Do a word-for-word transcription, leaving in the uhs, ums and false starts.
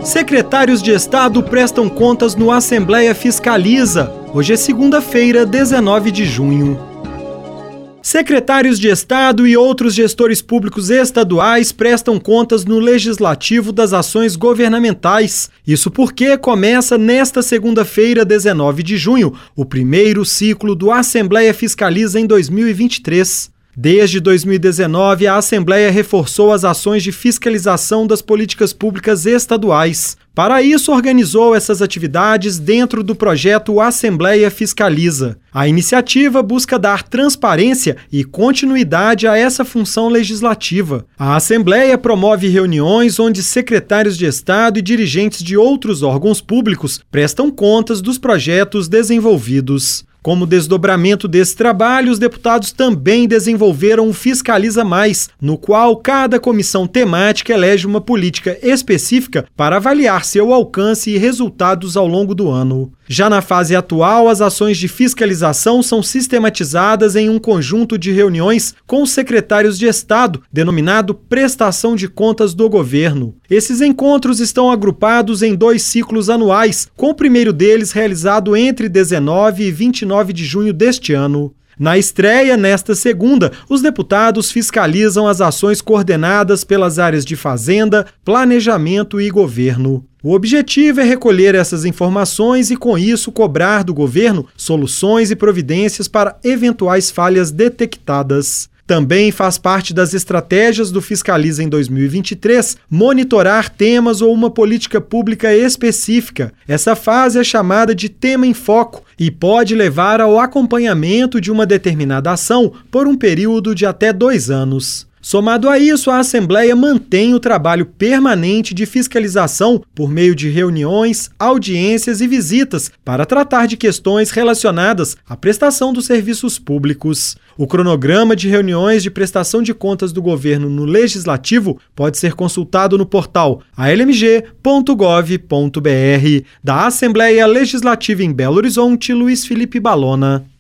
Secretários de Estado prestam contas no Assembleia Fiscaliza. Hoje é segunda-feira, dezenove de junho. Secretários de Estado e outros gestores públicos estaduais prestam contas no Legislativo das ações governamentais. Isso porque começa nesta segunda-feira, dezenove de junho, o primeiro ciclo do Assembleia Fiscaliza em dois mil e vinte e três. Desde dois mil e dezenove, a Assembleia reforçou as ações de fiscalização das políticas públicas estaduais. Para isso, organizou essas atividades dentro do projeto Assembleia Fiscaliza. A iniciativa busca dar transparência e continuidade a essa função legislativa. A Assembleia promove reuniões onde secretários de Estado e dirigentes de outros órgãos públicos prestam contas dos projetos desenvolvidos. Como desdobramento desse trabalho, os deputados também desenvolveram o Fiscaliza Mais, no qual cada comissão temática elege uma política específica para avaliar seu alcance e resultados ao longo do ano. Já na fase atual, as ações de fiscalização são sistematizadas em um conjunto de reuniões com os secretários de Estado, denominado Prestação de Contas do Governo. Esses encontros estão agrupados em dois ciclos anuais, com o primeiro deles realizado entre dezenove e vinte e nove de junho deste ano. Na estreia, nesta segunda, os deputados fiscalizam as ações coordenadas pelas áreas de Fazenda, Planejamento e Governo. O objetivo é recolher essas informações e, com isso, cobrar do governo soluções e providências para eventuais falhas detectadas. Também faz parte das estratégias do Fiscaliza em dois mil e vinte e três monitorar temas ou uma política pública específica. Essa fase é chamada de tema em foco e pode levar ao acompanhamento de uma determinada ação por um período de até dois anos. Somado a isso, a Assembleia mantém o trabalho permanente de fiscalização por meio de reuniões, audiências e visitas para tratar de questões relacionadas à prestação dos serviços públicos. O cronograma de reuniões de prestação de contas do governo no Legislativo pode ser consultado no portal a l m g ponto gov ponto b r. Da Assembleia Legislativa em Belo Horizonte, Luiz Felipe Balona.